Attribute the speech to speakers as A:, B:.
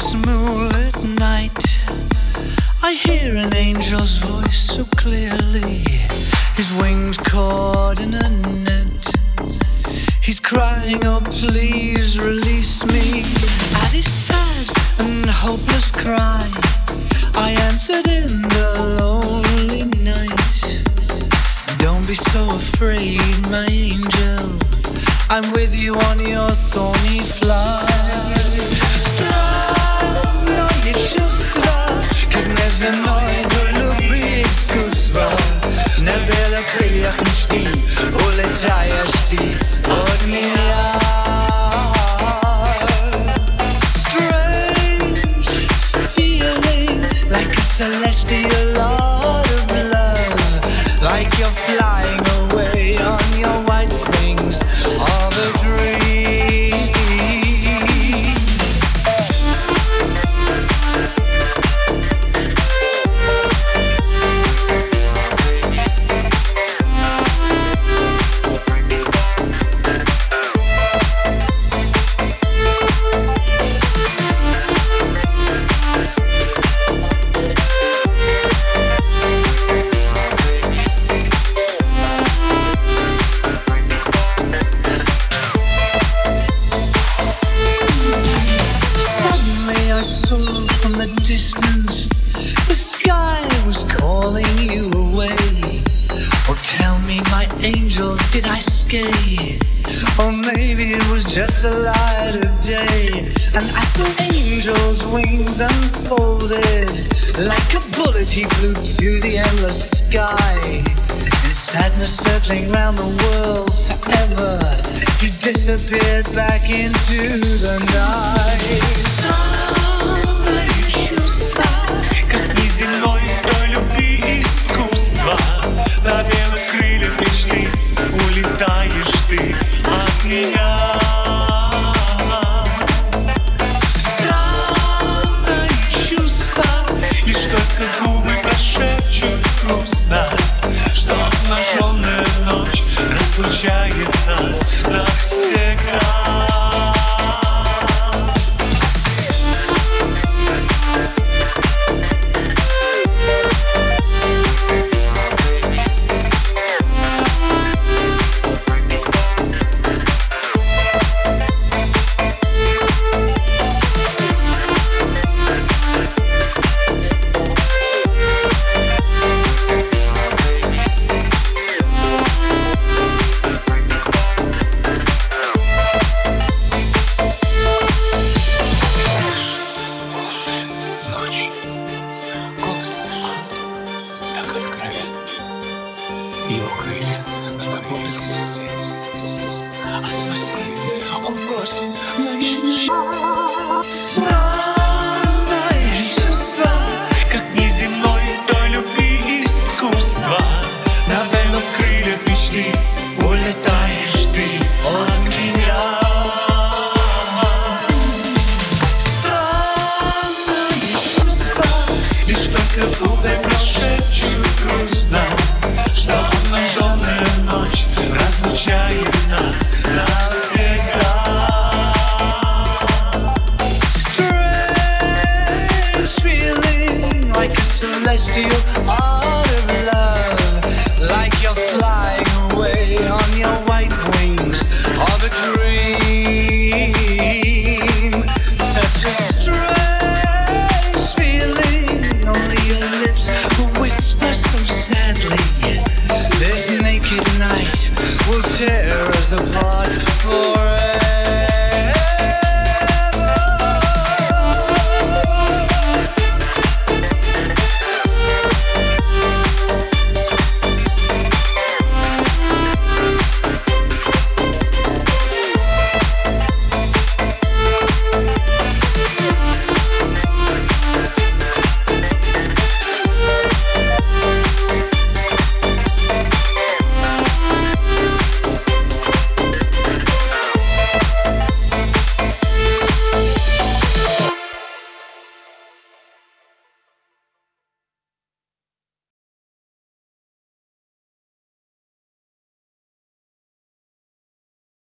A: this moonlit night, I hear an angel's voice so clearly. His wings caught in a net. He's crying, oh please release me. At his sad and hopeless cry, I answered in the lonely night. Don't be so afraid, my angel, I'm with you on your thorny flight. Странно и чувство, как неземное любви искусство. На белых крыльях мечты улетаешь ты от меня. Strange feeling, like a celestial art of love, like you're flying away on your white wings of a dream. Distance, the sky was calling you away. Oh, tell me, my angel, did I stay? Or maybe it was just the light of day. And as the angel's wings unfolded, like a bullet he flew to the endless sky. In sadness circling round the world forever, he disappeared back into the night.
B: Как неземной той любви искусства. На белых крыльях мечты улетаешь ты от меня. Странное чувство, лишь только губы прошепчут грустно, что обнаженная ночь разлучает нас навсегда. Его крылья заполнились в свете. А спаси, о Господи, мгновение. Странное чувство, как неземной той любви искусства. На белых крыльях мечты улетаешь ты от меня. Странное чувство, лишь только губы прошепчут грустно, что обнаженная ночь разлучает нас навсегда. Strange feeling, like a celestial art of love, like you're flying away on your white wings of a dream. Such a strange feeling, only your lips will whisper so sadly. This naked night will tear us apart for